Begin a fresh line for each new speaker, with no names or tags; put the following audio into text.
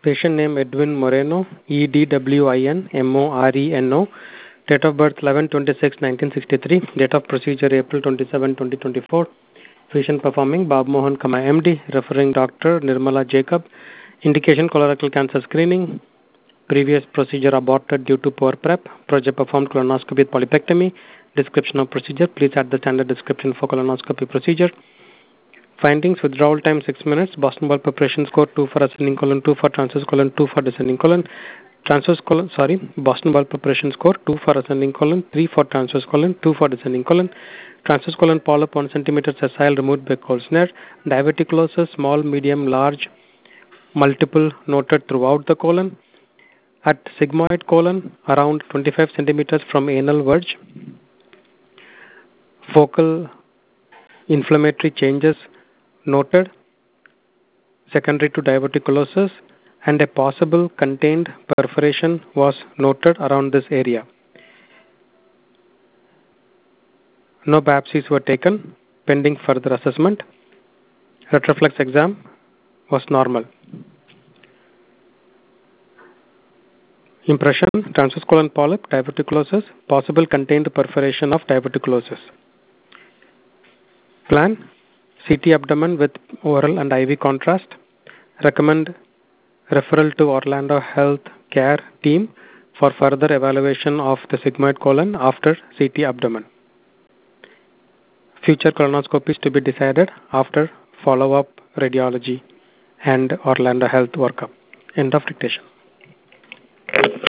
Patient name Edwin Moreno, EDWIN MORENO. Date of birth 11/26/1963. Date of procedure April 27, 2024. Patient performing Bob Mohan, MD. Referring doctor Nirmala Jacob. Indication colorectal cancer screening. Previous procedure aborted due to poor prep. Project performed colonoscopy with polypectomy. Description of procedure. Please add the standard description for colonoscopy procedure. Findings: withdrawal time 6 minutes. Boston Wall preparation score 2 for ascending colon, 2 for transverse colon, 2 for descending colon. Boston Wall preparation score 2 for ascending colon, 3 for transverse colon, 2 for descending colon. Transverse colon polyp 1 centimeter sessile removed by Colsner. Diverticulosis small, medium, large, multiple noted throughout the colon. At sigmoid colon around 25 centimeters from anal verge. Focal inflammatory changes noted secondary to diverticulosis, and a possible contained perforation was noted around this area. No biopsies were taken pending further assessment. Retroflex exam was normal. Impression: transverse colon polyp, diverticulosis, possible contained perforation of diverticulosis. Plan: CT abdomen with oral and IV contrast. Recommend referral to Orlando Health Care team for further evaluation of the sigmoid colon after CT abdomen. Future colonoscopies to be decided after follow-up radiology and Orlando Health workup. End of dictation.